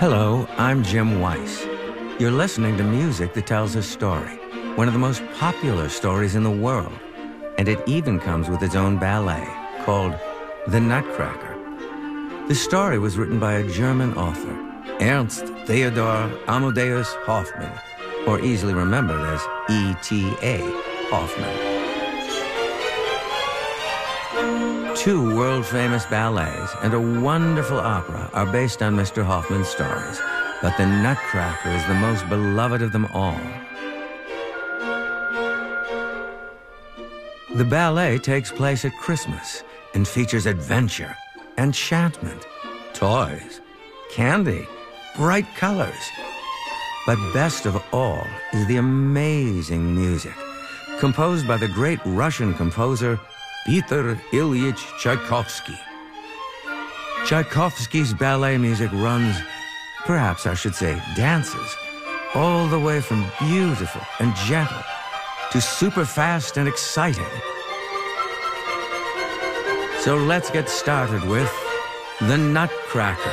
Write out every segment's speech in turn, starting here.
Hello, I'm Jim Weiss. You're listening to music that tells a story, one of the most popular stories in the world, and it even comes with its own ballet called The Nutcracker. The story was written by a German author, Ernst Theodor Amadeus Hoffmann, or easily remembered as E.T.A. Hoffmann. Two world-famous ballets and a wonderful opera are based on Mr. Hoffmann's stories, but The Nutcracker is the most beloved of them all. The ballet takes place at Christmas and features adventure, enchantment, toys, candy, bright colors. But best of all is the amazing music, composed by the great Russian composer Peter Ilyich Tchaikovsky. Tchaikovsky's ballet music runs, perhaps I should say dances, all the way from beautiful and gentle to super fast and exciting. So let's get started with The Nutcracker.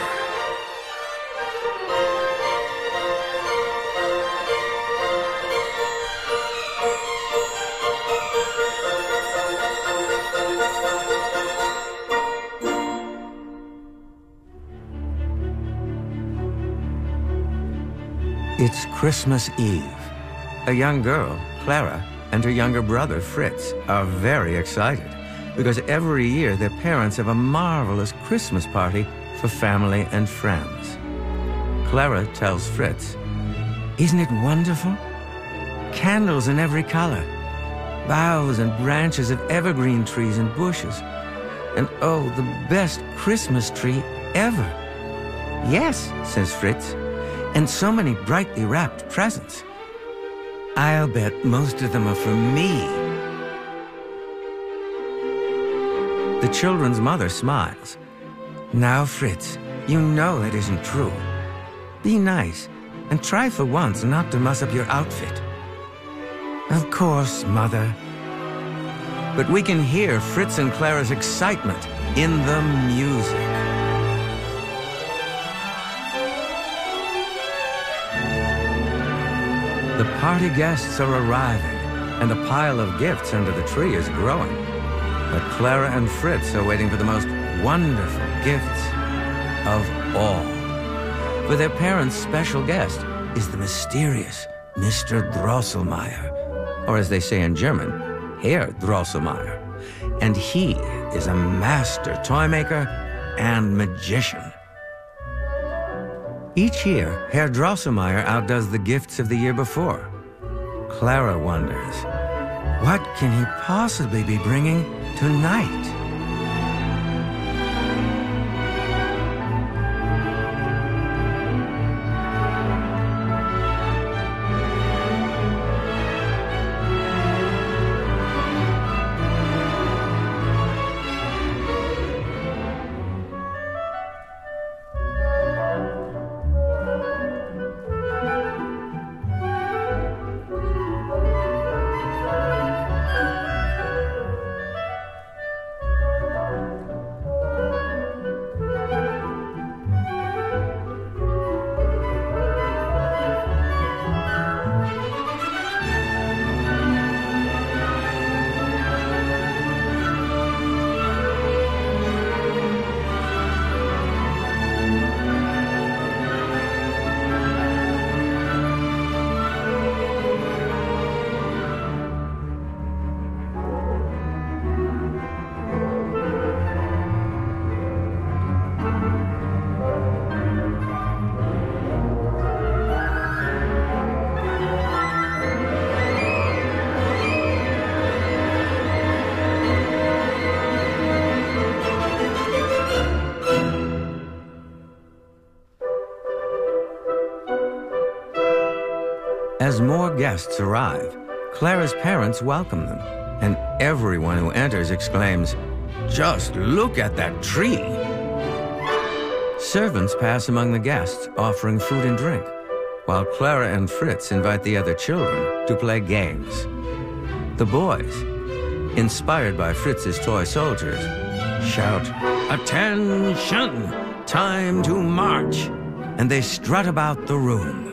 It's Christmas Eve. A young girl, Clara, and her younger brother, Fritz, are very excited because every year their parents have a marvelous Christmas party for family and friends. Clara tells Fritz, "Isn't it wonderful? Candles in every color, boughs and branches of evergreen trees and bushes, and oh, the best Christmas tree ever." "Yes," says Fritz, "and so many brightly wrapped presents. I'll bet most of them are for me." The children's mother smiles. "Now, Fritz, you know that isn't true. Be nice and try for once not to mess up your outfit." "Of course, Mother." But we can hear Fritz and Clara's excitement in the music. The party guests are arriving, and the pile of gifts under the tree is growing. But Clara and Fritz are waiting for the most wonderful gifts of all. For their parents' special guest is the mysterious Mr. Drosselmeyer, or as they say in German, Herr Drosselmeyer. And he is a master toy maker and magician. Each year, Herr Drosselmeyer outdoes the gifts of the year before. Clara wonders, what can he possibly be bringing tonight? As more guests arrive, Clara's parents welcome them, and everyone who enters exclaims, "Just look at that tree!" Servants pass among the guests, offering food and drink, while Clara and Fritz invite the other children to play games. The boys, inspired by Fritz's toy soldiers, shout, "Attention! Time to march!" and they strut about the room.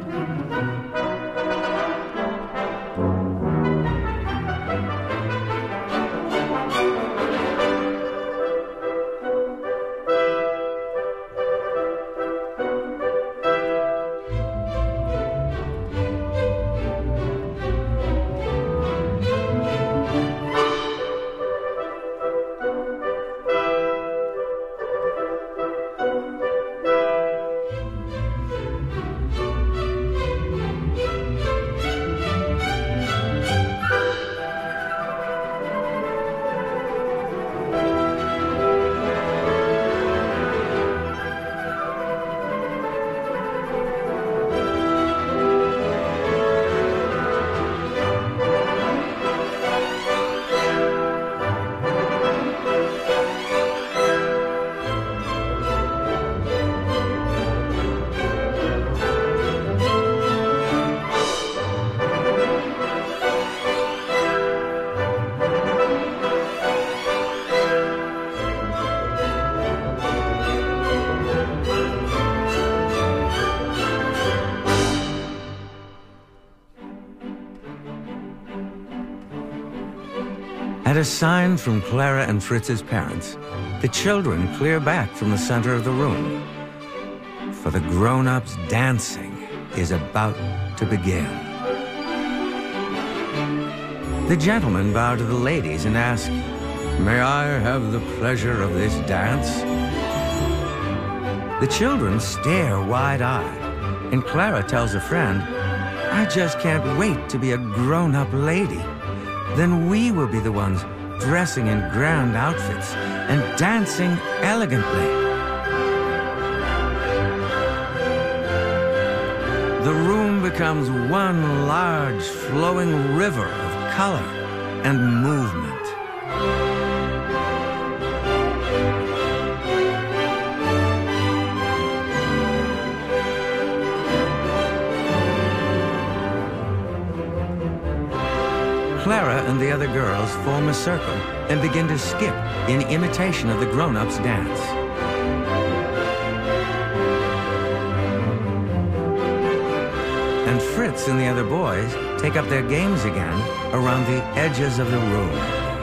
At a sign from Clara and Fritz's parents, the children clear back from the center of the room. For the grown-ups, dancing is about to begin. The gentlemen bow to the ladies and ask, "May I have the pleasure of this dance?" The children stare wide-eyed, and Clara tells a friend, "I just can't wait to be a grown-up lady. Then we will be the ones dressing in grand outfits and dancing elegantly." The room becomes one large flowing river of color and movement. Clara and the other girls form a circle and begin to skip in imitation of the grown-ups' dance. And Fritz and the other boys take up their games again around the edges of the room.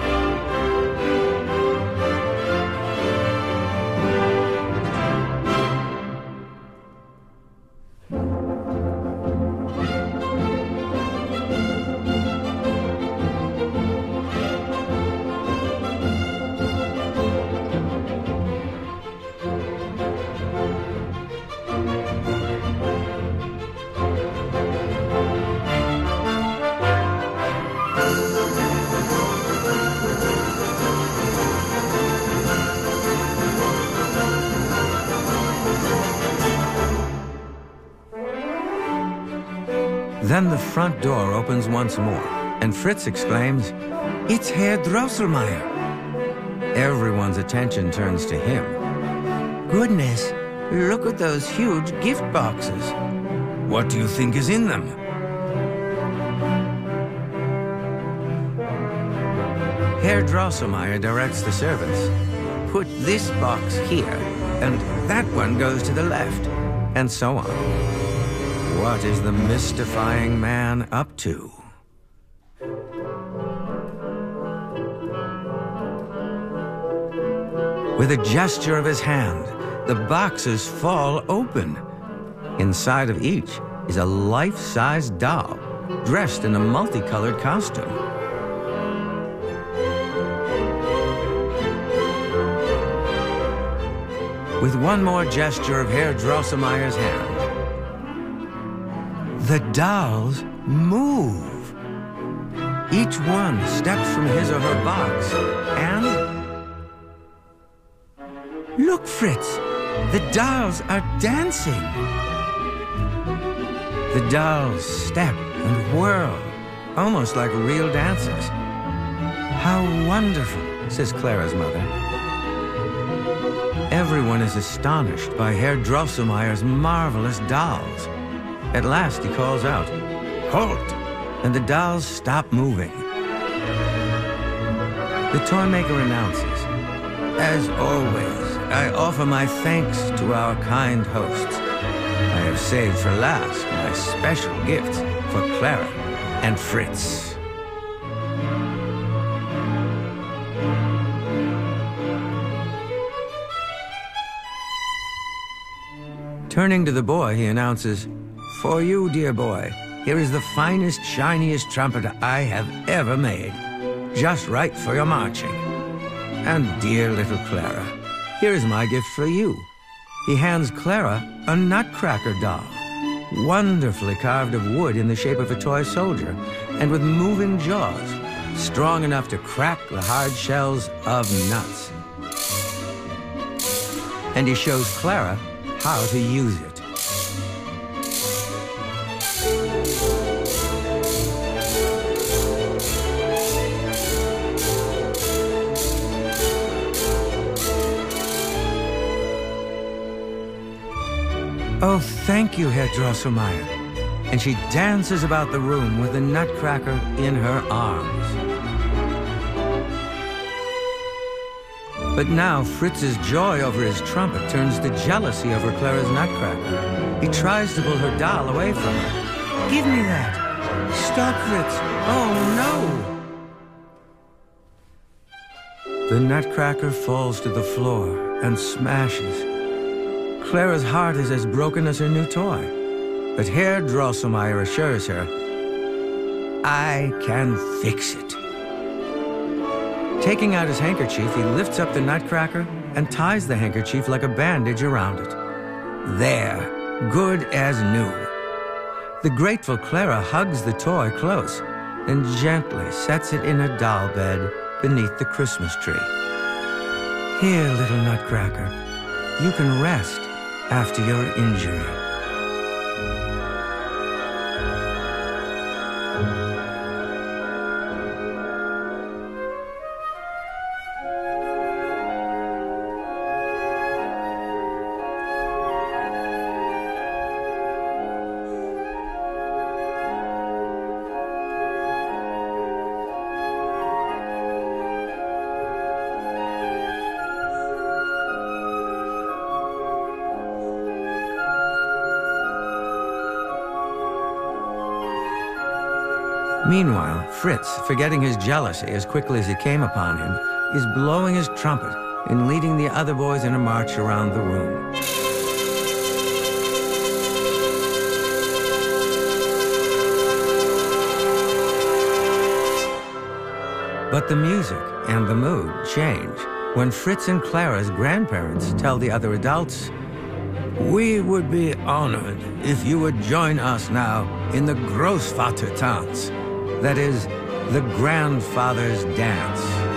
Then the front door opens once more, and Fritz exclaims, "It's Herr Drosselmeyer!" Everyone's attention turns to him. "Goodness, look at those huge gift boxes. What do you think is in them?" Herr Drosselmeyer directs the servants, "Put this box here, and that one goes to the left," and so on. What is the mystifying man up to? With a gesture of his hand, the boxes fall open. Inside of each is a life-size doll, dressed in a multicolored costume. With one more gesture of Herr Drosselmeyer's hand, the dolls move. Each one steps from his or her box and... Look, Fritz! The dolls are dancing! The dolls step and whirl, almost like real dancers. "How wonderful," says Clara's mother. Everyone is astonished by Herr Drosselmeyer's marvelous dolls. At last he calls out, "Halt!" and the dolls stop moving. The toy maker announces, "As always, I offer my thanks to our kind hosts. I have saved for last my special gift for Clara and Fritz. Turning to the boy, he announces, "For you, dear boy, here is the finest, shiniest trumpet I have ever made. Just right for your marching. And dear little Clara, here is my gift for you." He hands Clara a nutcracker doll, wonderfully carved of wood in the shape of a toy soldier, and with moving jaws, strong enough to crack the hard shells of nuts. And he shows Clara how to use it. "Oh, thank you, Herr Drosselmeyer." And she dances about the room with the nutcracker in her arms. But now Fritz's joy over his trumpet turns to jealousy over Clara's nutcracker. He tries to pull her doll away from her. "Give me that! Stop, Fritz! Oh, no!" The nutcracker falls to the floor and smashes. Clara's heart is as broken as her new toy. But Herr Drosselmeyer assures her, "I can fix it." Taking out his handkerchief, he lifts up the nutcracker and ties the handkerchief like a bandage around it. There, good as new. The grateful Clara hugs the toy close and gently sets it in a doll bed beneath the Christmas tree. "Here, little nutcracker, you can rest after your injury." Meanwhile, Fritz, forgetting his jealousy as quickly as it came upon him, is blowing his trumpet and leading the other boys in a march around the room. But the music and the mood change when Fritz and Clara's grandparents tell the other adults, "We would be honored if you would join us now in the Großvatertanz. That is, the grandfather's dance."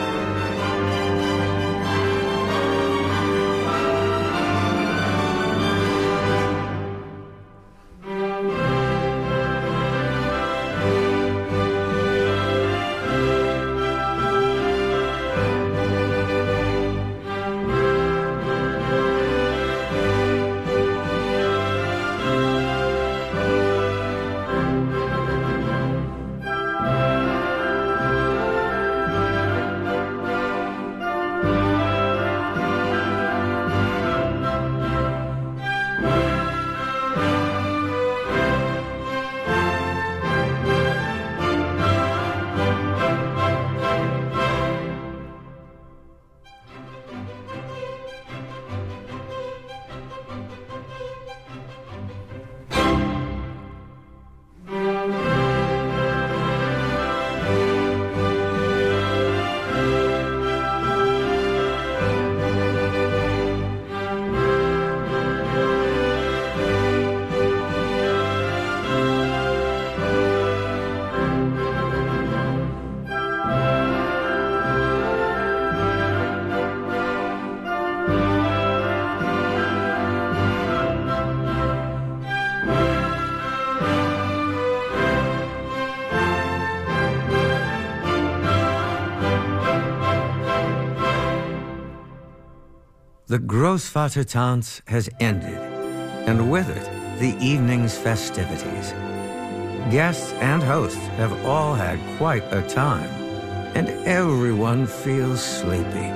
The Großvatertanz has ended, and with it, the evening's festivities. Guests and hosts have all had quite a time, and everyone feels sleepy.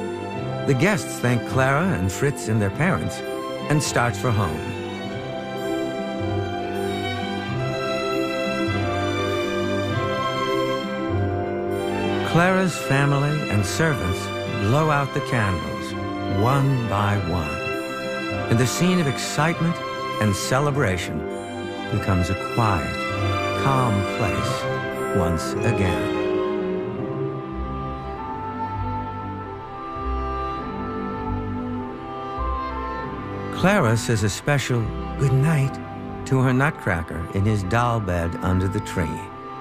The guests thank Clara and Fritz and their parents and start for home. Clara's family and servants blow out the candles, one by one, and the scene of excitement and celebration becomes a quiet, calm place once again. Clara says a special good night to her Nutcracker in his doll bed under the tree.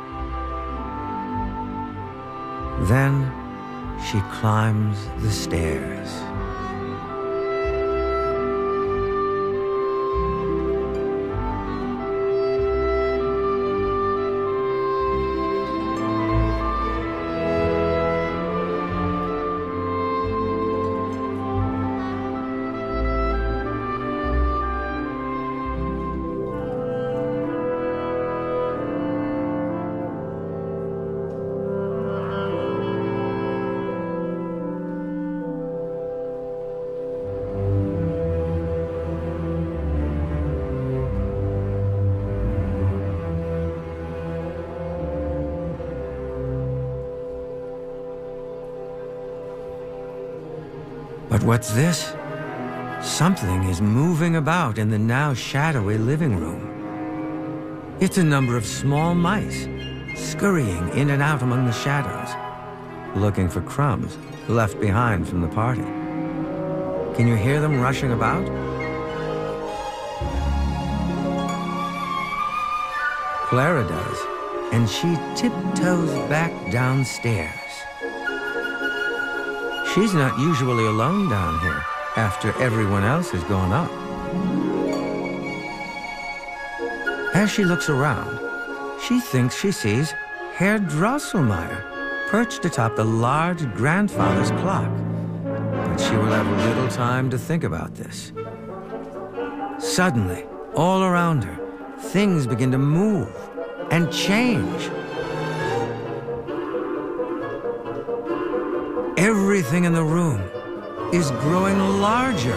Then she climbs the stairs. But what's this? Something is moving about in the now shadowy living room. It's a number of small mice scurrying in and out among the shadows, looking for crumbs left behind from the party. Can you hear them rushing about? Clara does, and she tiptoes back downstairs. She's not usually alone down here after everyone else has gone up. As she looks around, she thinks she sees Herr Drosselmeyer perched atop the large grandfather's clock. But she will have little time to think about this. Suddenly, all around her, things begin to move and change. Everything in the room is growing larger.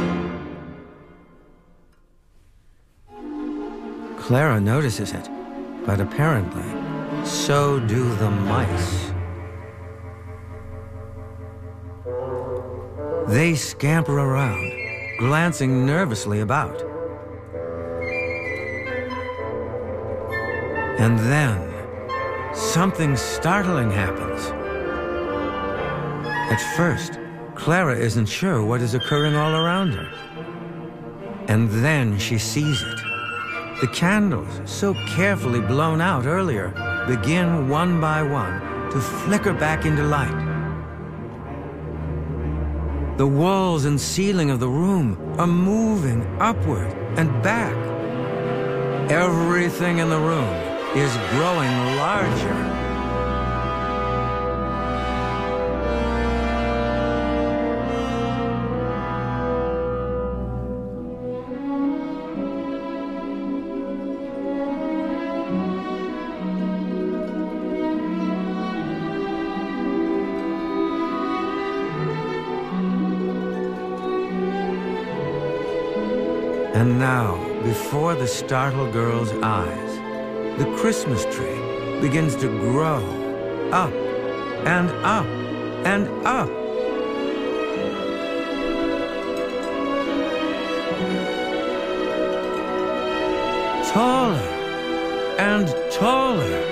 Clara notices it, but apparently, so do the mice. They scamper around, glancing nervously about. And then, something startling happens. At first, Clara isn't sure what is occurring all around her. And then she sees it. The candles, so carefully blown out earlier, begin one by one to flicker back into light. The walls and ceiling of the room are moving upward and back. Everything in the room is growing larger. And now, before the startled girl's eyes, the Christmas tree begins to grow up and up and up. Taller and taller.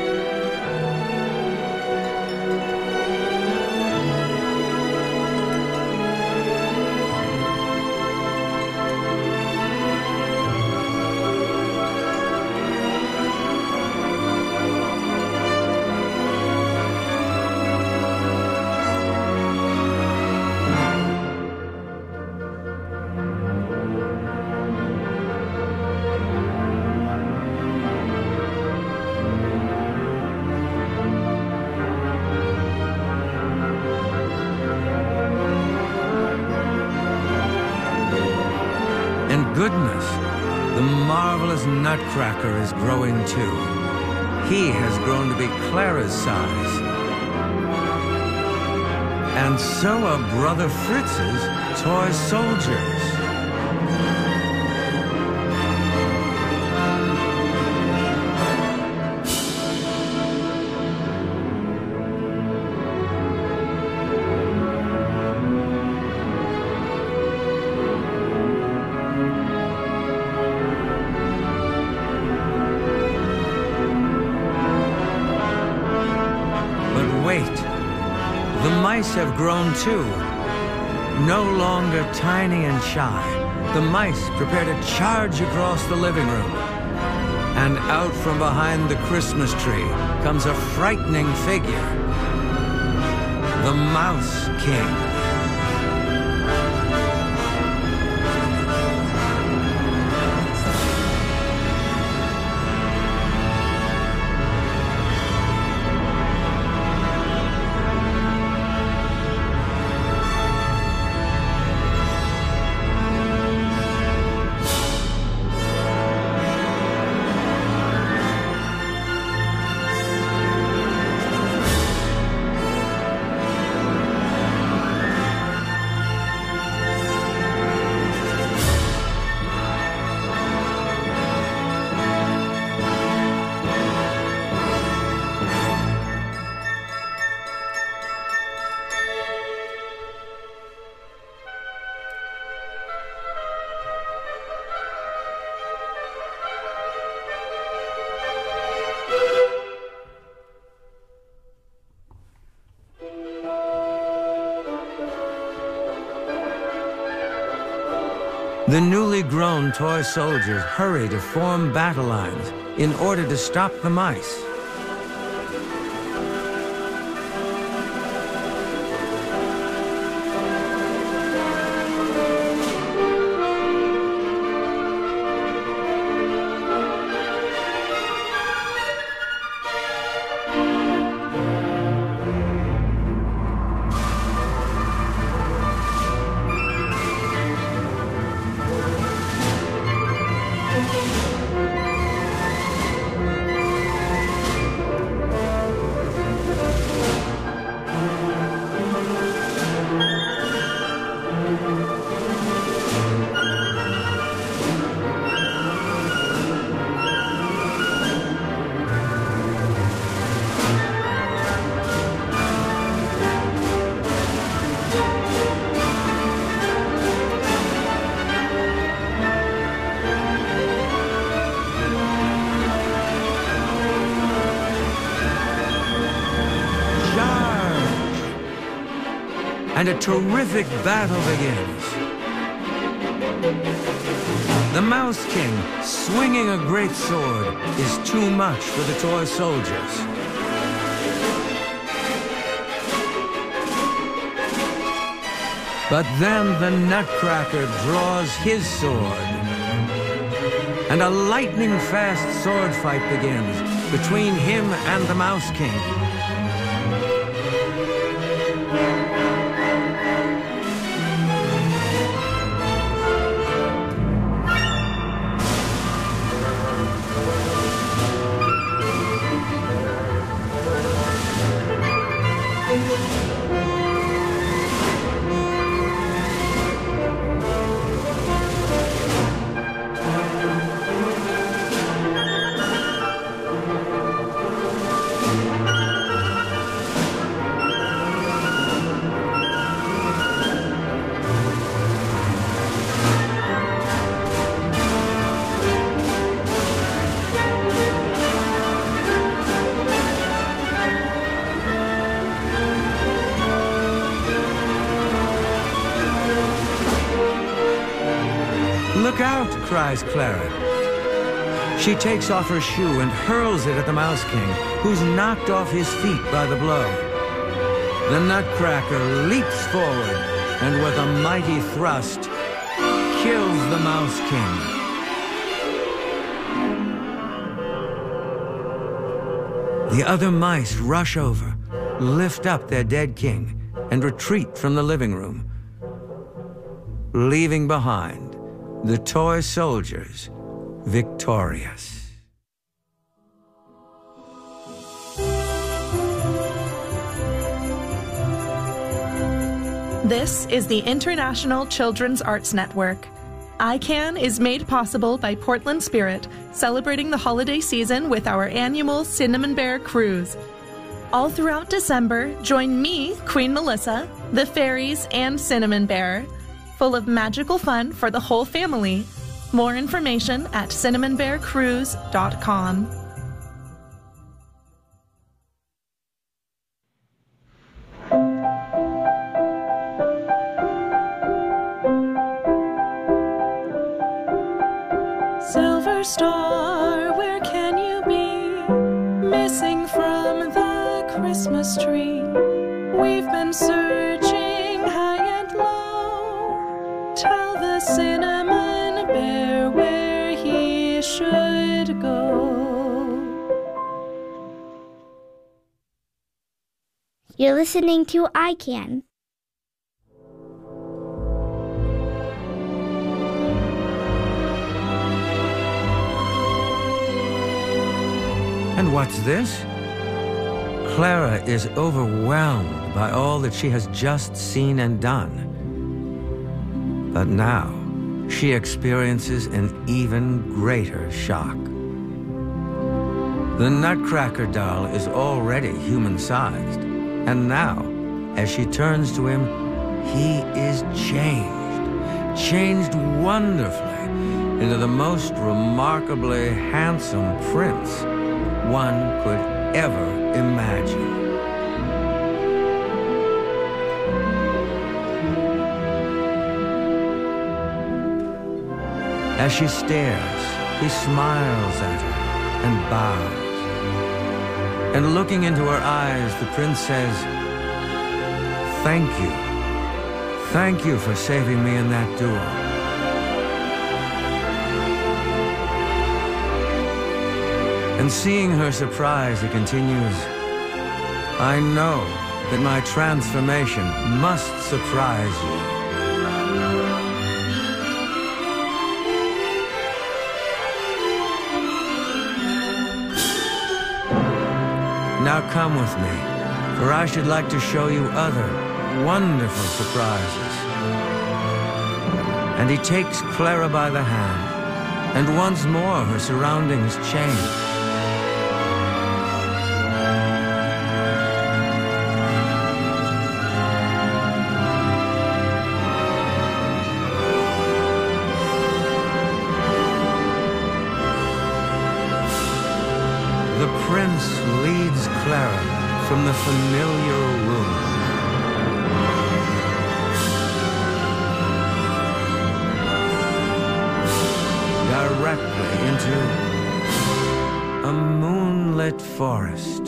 Goodness, the marvelous Nutcracker is growing too. He has grown to be Clara's size. And so are Brother Fritz's toy soldiers. The mice have grown too. No longer tiny and shy, the mice prepare to charge across the living room. And out from behind the Christmas tree comes a frightening figure, the Mouse King. The newly grown toy soldiers hurry to form battle lines in order to stop the mice. And a terrific battle begins. The Mouse King, swinging a great sword, is too much for the toy soldiers. But then the Nutcracker draws his sword, and a lightning-fast sword fight begins between him and the Mouse King. "Look out!" cries Clara. She takes off her shoe and hurls it at the Mouse King, who's knocked off his feet by the blow. The Nutcracker leaps forward and with a mighty thrust kills the Mouse King. The other mice rush over, lift up their dead king, and retreat from the living room, leaving behind the toy soldiers victorious. This is the International Children's Arts Network. ICANN is made possible by Portland Spirit, celebrating the holiday season with our annual Cinnamon Bear Cruise. All throughout December, join me, Queen Melissa, the fairies, and Cinnamon Bear, full of magical fun for the whole family. More information at cinnamonbearcruise.com. Christmas tree. We've been searching high and low. Tell the cinnamon bear where he should go. You're listening to I Can. And what's this? Clara is overwhelmed by all that she has just seen and done. But now, she experiences an even greater shock. The Nutcracker doll is already human-sized, and now, as she turns to him, he is changed wonderfully into the most remarkably handsome prince one could ever imagine. As she stares, he smiles at her and bows. And looking into her eyes, the prince says, "Thank you. Thank you for saving me in that duel." And seeing her surprise, he continues, "I know that my transformation must surprise you." Now come with me, for I should like to show you other wonderful surprises. And he takes Clara by the hand, and once more her surroundings change. The prince leads Clara from the familiar room. Directly into a moonlit forest.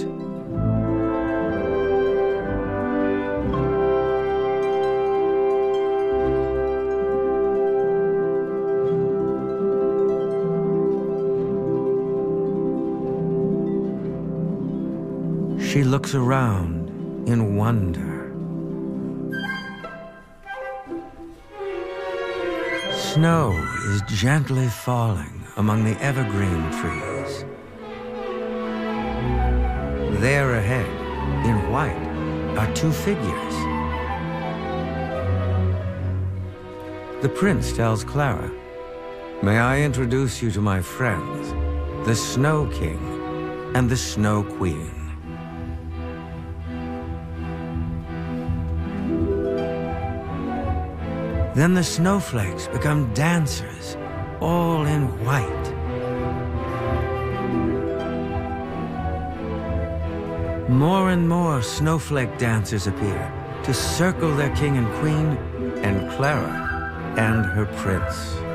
She looks around in wonder. Snow is gently falling among the evergreen trees. There ahead, in white, are two figures. The prince tells Clara, "May I introduce you to my friends, the Snow King and the Snow Queen." Then the snowflakes become dancers, all in white. More and more snowflake dancers appear to circle their king and queen, and Clara and her prince.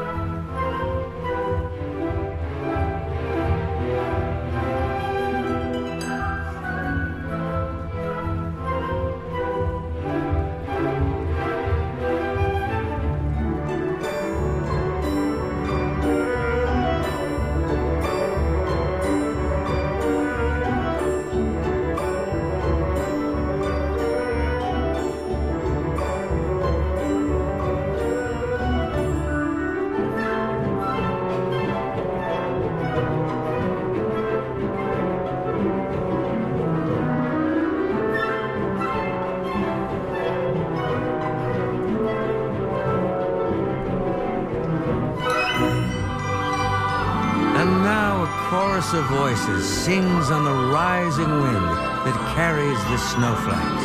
Chorus of voices sings on the rising wind that carries the snowflakes.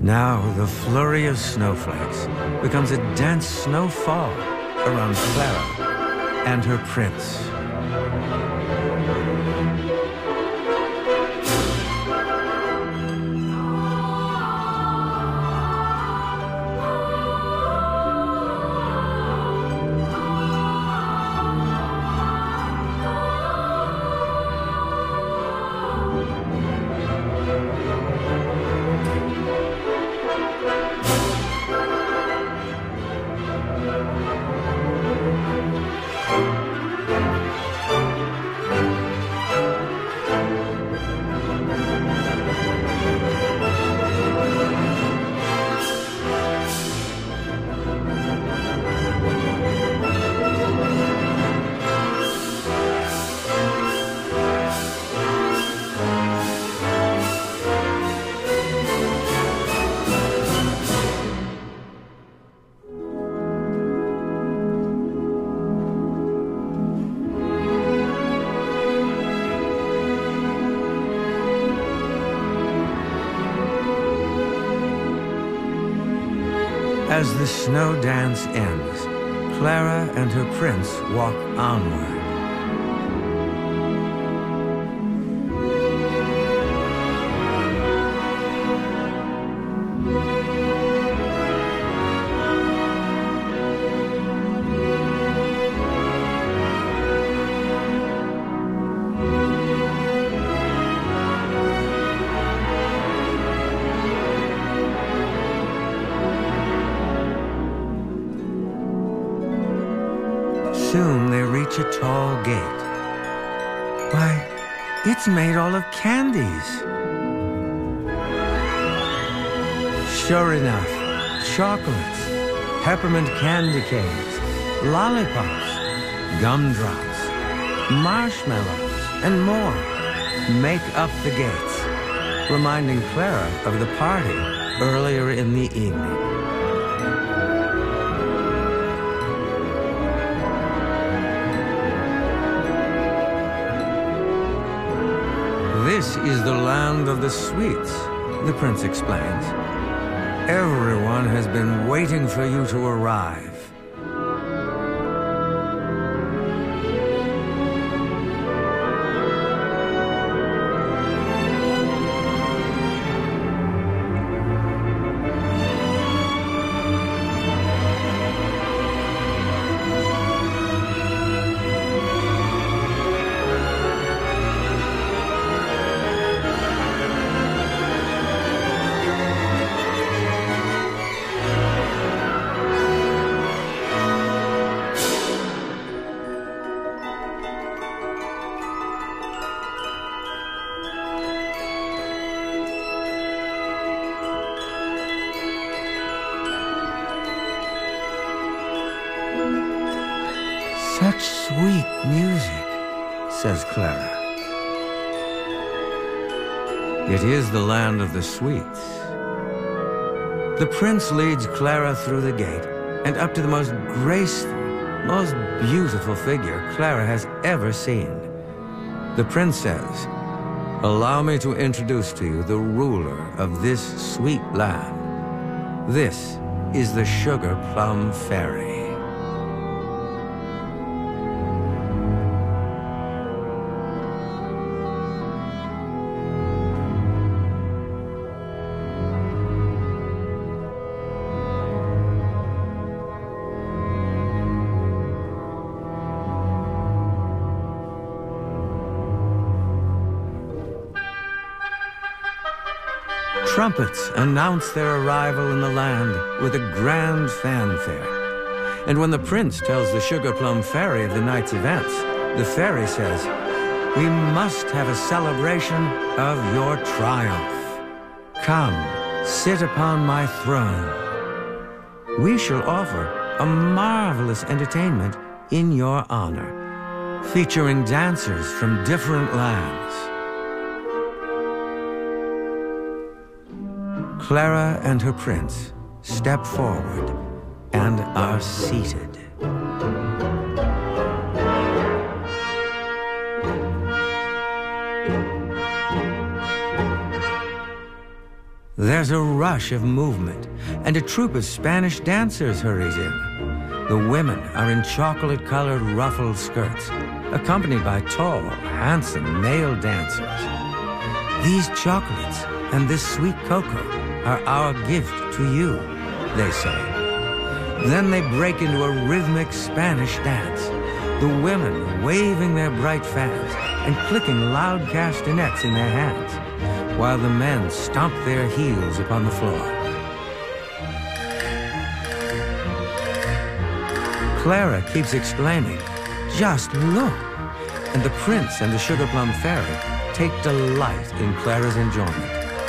Now the flurry of snowflakes becomes a dense snowfall around Clara and her prince. As the snow dance ends, Clara and her prince walk onward. Soon they reach a tall gate. Why, it's made all of candies. Sure enough, chocolates, peppermint candy canes, lollipops, gumdrops, marshmallows, and more make up the gates, reminding Clara of the party earlier in the evening. This is the land of the sweets, the prince explains. Everyone has been waiting for you to arrive. Such sweet music, says Clara. It is the land of the sweets. The prince leads Clara through the gate and up to the most graceful, most beautiful figure Clara has ever seen. The prince says, "Allow me to introduce to you the ruler of this sweet land. This is the Sugar Plum Fairy." Trumpets announce their arrival in the land with a grand fanfare. And when the prince tells the Sugar Plum Fairy of the night's events, the fairy says, "We must have a celebration of your triumph. Come, sit upon my throne. We shall offer a marvelous entertainment in your honor, featuring dancers from different lands." Clara and her prince step forward and are seated. There's a rush of movement, and a troupe of Spanish dancers hurries in. The women are in chocolate-colored ruffled skirts, accompanied by tall, handsome male dancers. These chocolates and this sweet cocoa are our gift to you, they say. Then they break into a rhythmic Spanish dance, the women waving their bright fans and clicking loud castanets in their hands, while the men stomp their heels upon the floor. Clara keeps exclaiming, "Just look!" And the prince and the Sugar Plum Fairy take delight in Clara's enjoyment.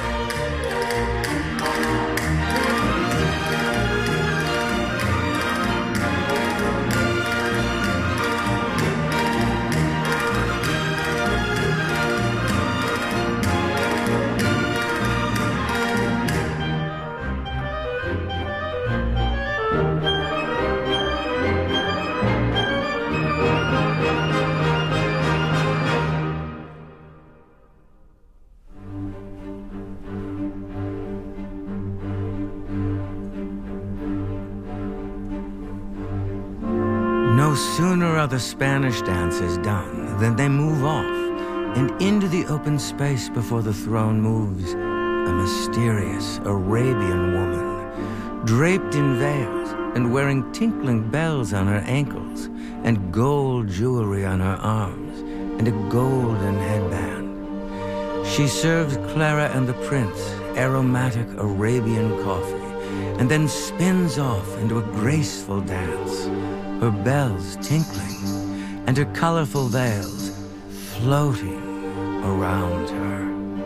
No sooner are the Spanish dances done than they move off, and into the open space before the throne moves a mysterious Arabian woman, draped in veils and wearing tinkling bells on her ankles and gold jewelry on her arms and a golden headband. She serves Clara and the prince aromatic Arabian coffee and then spins off into a graceful dance, her bells tinkling and her colorful veils floating around her.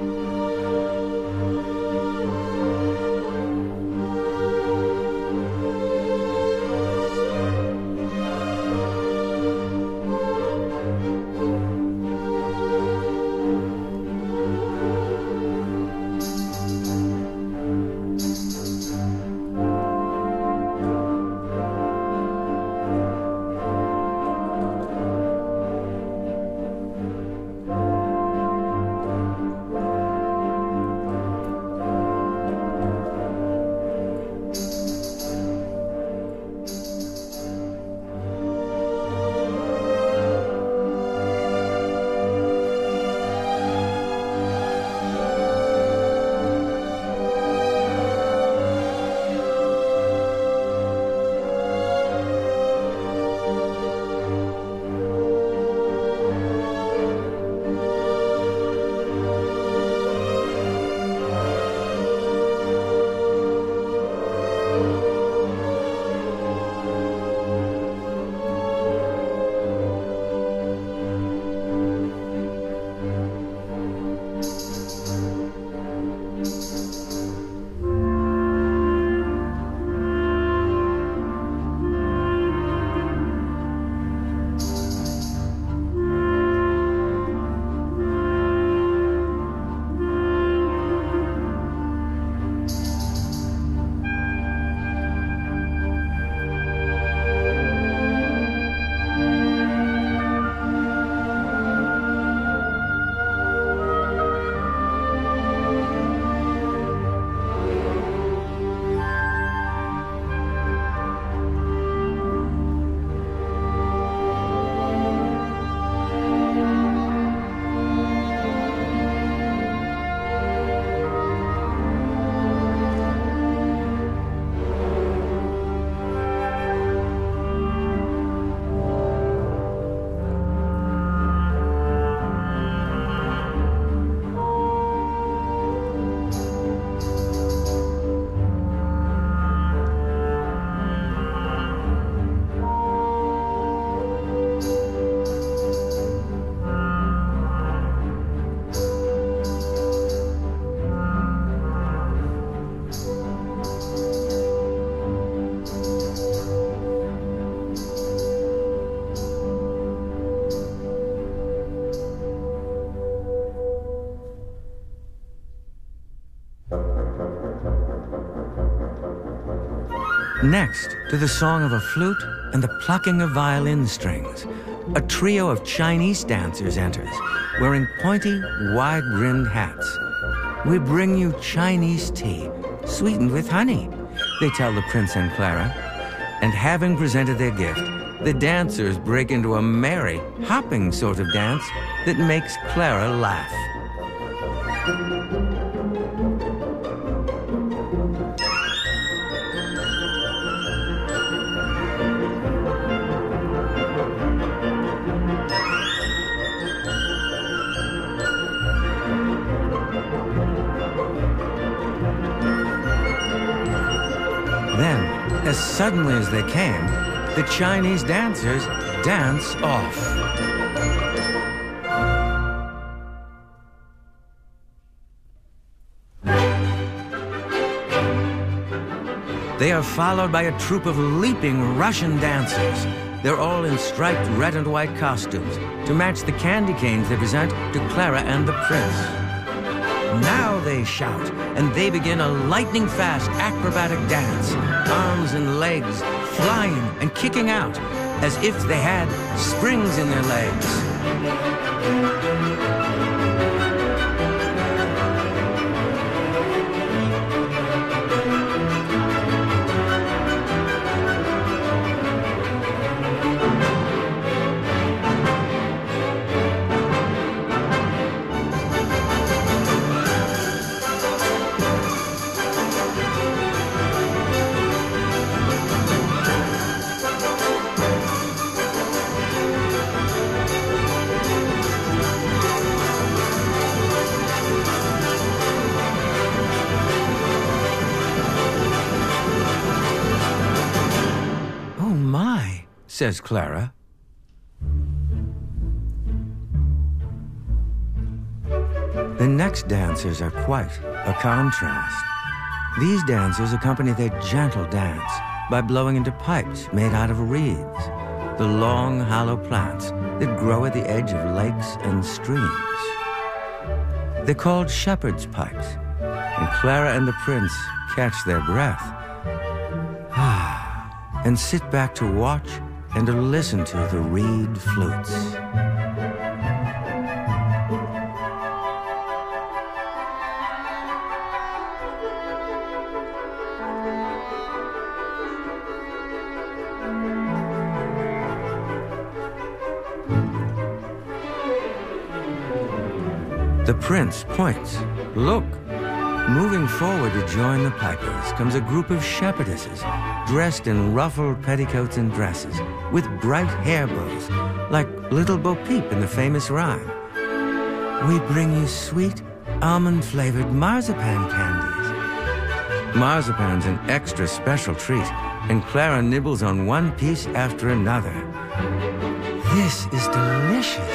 Next, to the song of a flute and the plucking of violin strings, a trio of Chinese dancers enters, wearing pointy, wide-brimmed hats. "We bring you Chinese tea, sweetened with honey," they tell the prince and Clara. And having presented their gift, the dancers break into a merry, hopping sort of dance that makes Clara laugh. Then, as suddenly as they came, the Chinese dancers dance off. They are followed by a troupe of leaping Russian dancers. They're all in striped red and white costumes to match the candy canes they present to Clara and the prince. Now they shout, and they begin a lightning-fast acrobatic dance, arms and legs flying and kicking out, as if they had springs in their legs. Says Clara. The next dancers are quite a contrast. These dancers accompany their gentle dance by blowing into pipes made out of reeds, the long, hollow plants that grow at the edge of lakes and streams. They're called shepherd's pipes, and Clara and the prince catch their breath and sit back to watch and to listen to the reed flutes. The prince points. Look! Moving forward to join the pipers comes a group of shepherdesses dressed in ruffled petticoats and dresses with bright hair bows, like Little Bo Peep in the famous rhyme. "We bring you sweet, almond-flavored marzipan candies." Marzipan's an extra special treat, and Clara nibbles on one piece after another. This is delicious.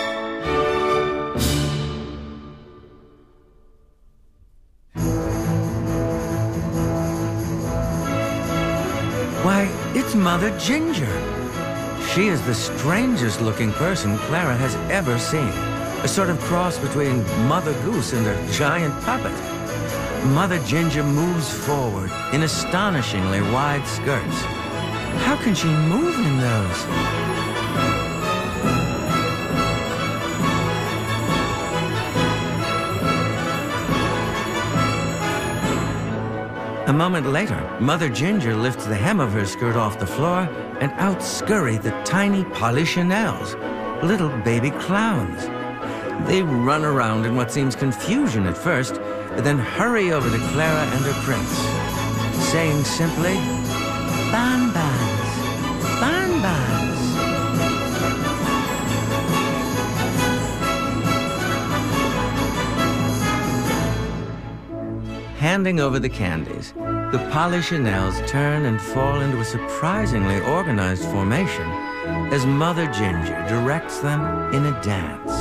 Why, it's Mother Ginger. She is the strangest looking person Clara has ever seen. A sort of cross between Mother Goose and a giant puppet. Mother Ginger moves forward in astonishingly wide skirts. How can she move in those? A moment later, Mother Ginger lifts the hem of her skirt off the floor, and out scurry the tiny Polichinelles, little baby clowns. They run around in what seems confusion at first, but then hurry over to Clara and her prince, saying simply, "Bonbons, bonbons." Handing over the candies, the Polichinelles turn and fall into a surprisingly organized formation as Mother Ginger directs them in a dance.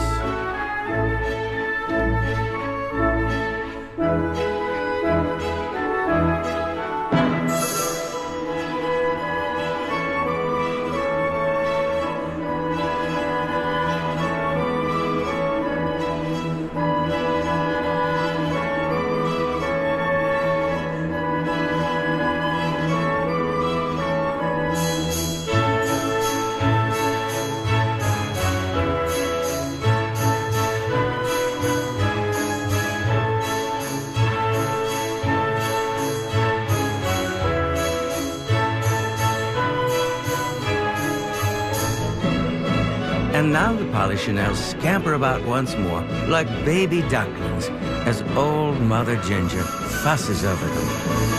And now the Polychinelles scamper about once more like baby ducklings as old Mother Ginger fusses over them.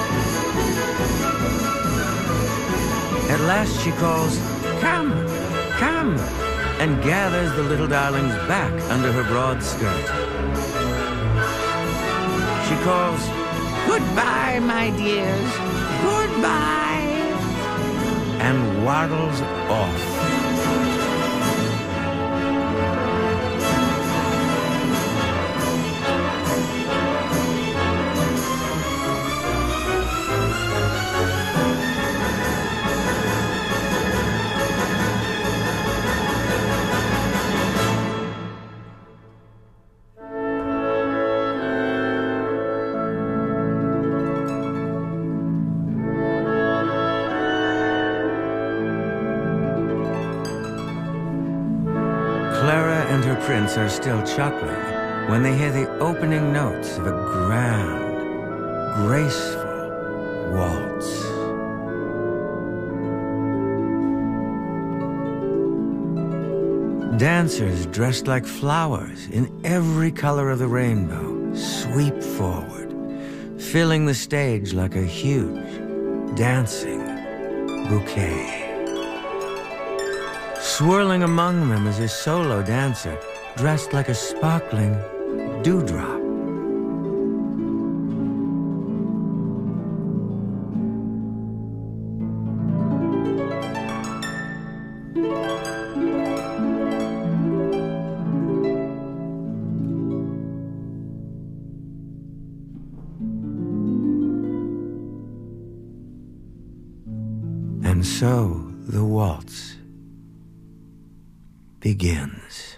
At last she calls, "Come, come," and gathers the little darlings back under her broad skirt. She calls, "Goodbye, my dears, goodbye," and waddles off. Clara and her prince are still chuckling when they hear the opening notes of a grand, graceful waltz. Dancers dressed like flowers in every color of the rainbow sweep forward, filling the stage like a huge, dancing bouquet. Swirling among them is a solo dancer dressed like a sparkling dewdrop. And so the waltz begins.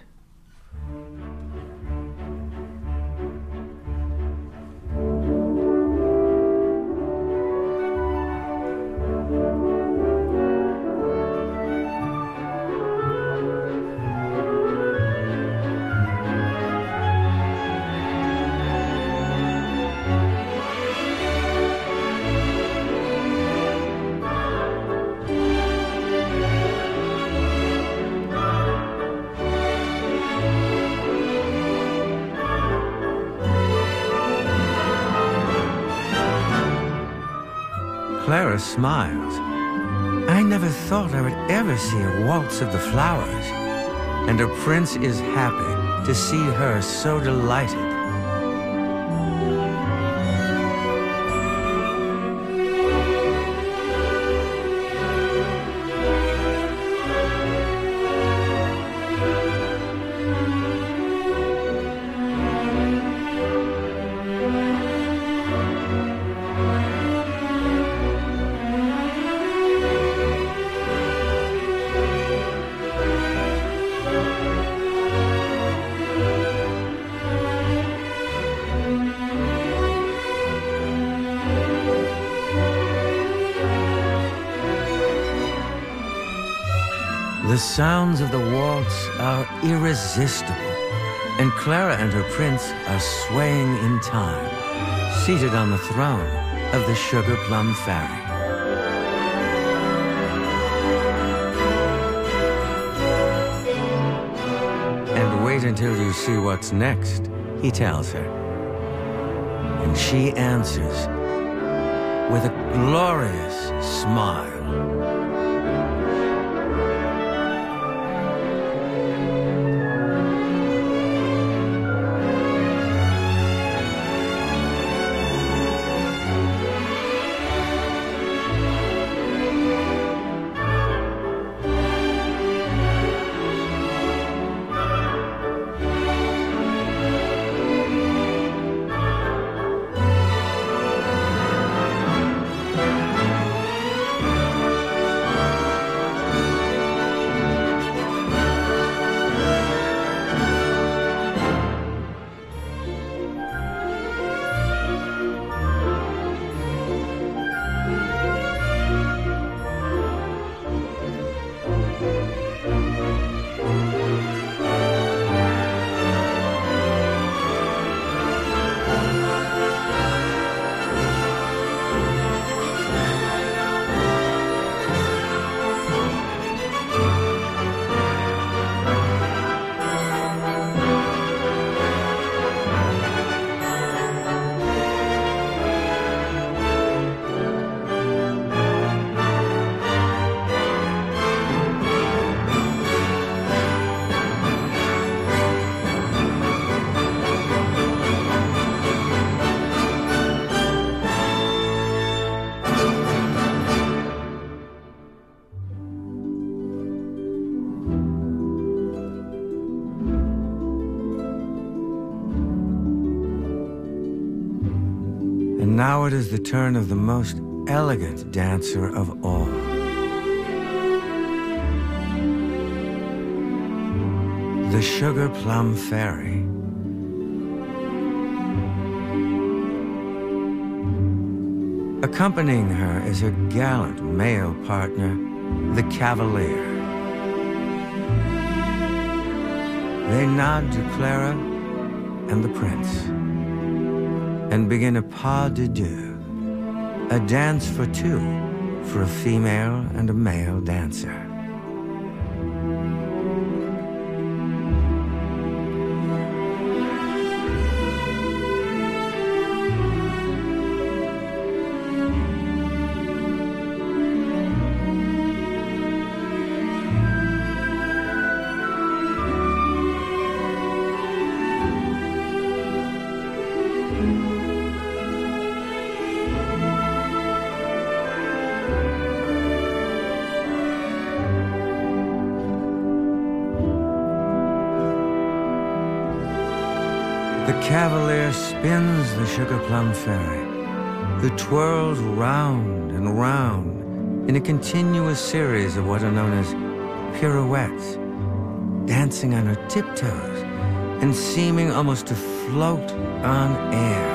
Clara smiles. I never thought I would ever see a waltz of the flowers. And her prince is happy to see her so delighted. The sounds of the waltz are irresistible, and Clara and her prince are swaying in time, seated on the throne of the Sugar Plum Fairy. And wait until you see what's next, he tells her. And she answers with a glorious smile. And now it is the turn of the most elegant dancer of all. The Sugar Plum Fairy. Accompanying her is her gallant male partner, the Cavalier. They nod to Clara and the Prince and begin a pas de deux, a dance for two, for a female and a male dancer. The Cavalier spins the Sugar Plum Fairy, who twirls round and round in a continuous series of what are known as pirouettes, dancing on her tiptoes and seeming almost to float on air.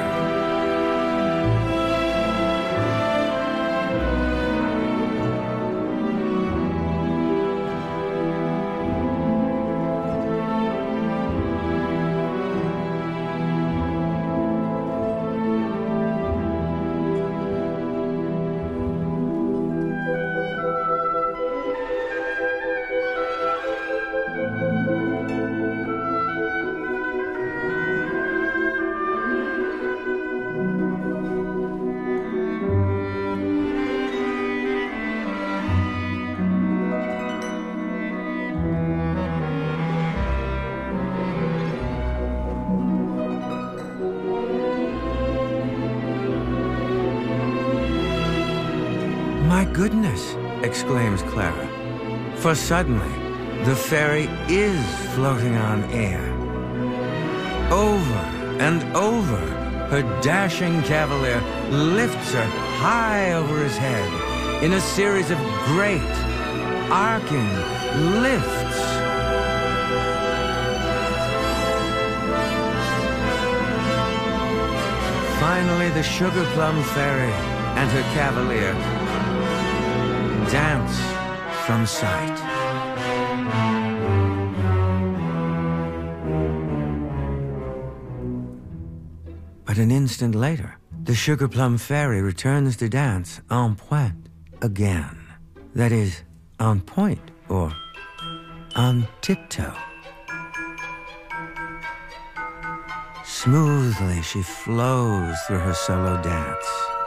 "My goodness," exclaims Clara, for suddenly the fairy is floating on air. Over and over, her dashing Cavalier lifts her high over his head in a series of great, arcing lifts. Finally, the Sugar Plum Fairy and her Cavalier dance from sight. But an instant later, the Sugar Plum Fairy returns to dance en pointe again. That is, on point or on tiptoe. Smoothly she flows through her solo dance.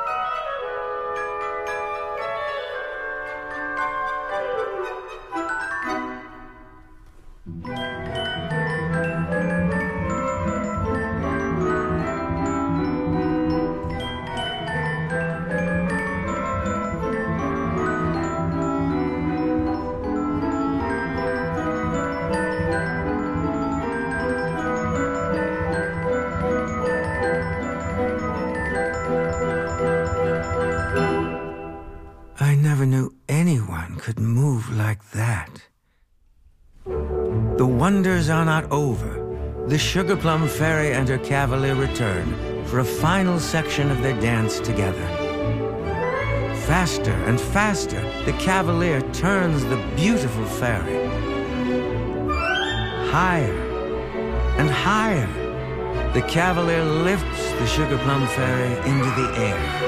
I never knew anyone could move like that. The wonders are not over. The Sugar Plum Fairy and her Cavalier return for a final section of their dance together. Faster and faster, the Cavalier turns the beautiful fairy. Higher and higher, the Cavalier lifts the Sugar Plum Fairy into the air.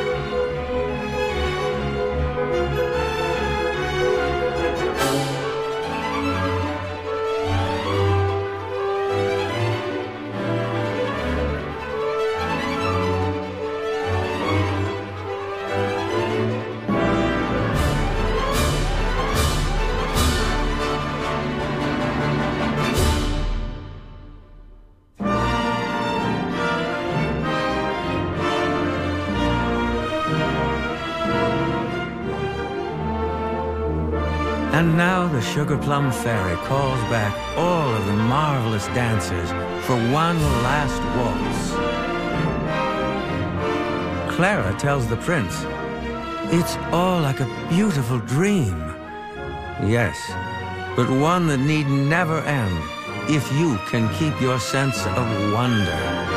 And now the Sugar Plum Fairy calls back all of the marvelous dancers for one last waltz. Clara tells the prince, "It's all like a beautiful dream." Yes, but one that need never end if you can keep your sense of wonder.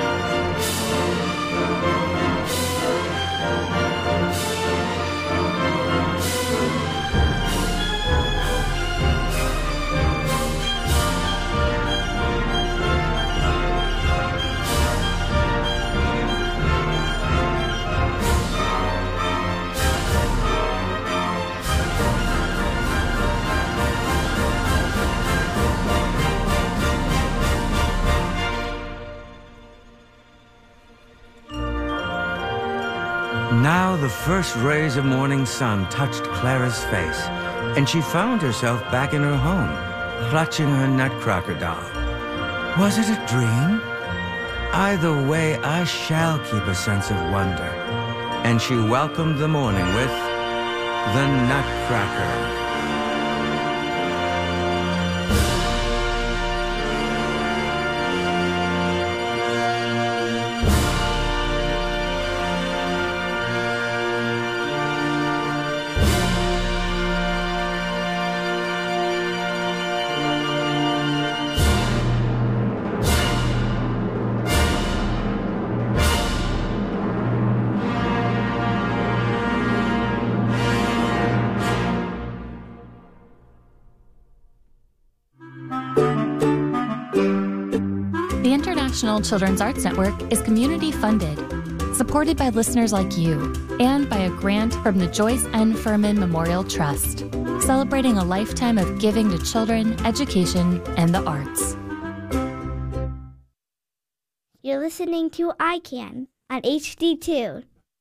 Now the first rays of morning sun touched Clara's face, and she found herself back in her home, clutching her Nutcracker doll. Was it a dream? Either way, I shall keep a sense of wonder. And she welcomed the morning with the Nutcracker. The International Children's Arts Network is community-funded, supported by listeners like you, and by a grant from the Joyce N. Furman Memorial Trust, celebrating a lifetime of giving to children, education, and the arts. You're listening to iCan on HD2.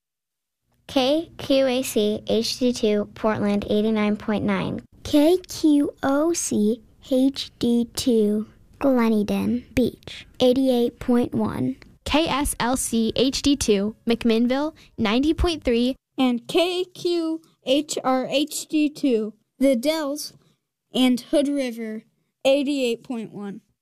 KQAC HD2 Portland 89.9. KQOC HD2 Gleneden Beach 88.1. KSLC HD2 McMinnville 90.3. And KQHR HD2 The Dells and Hood River 88.1.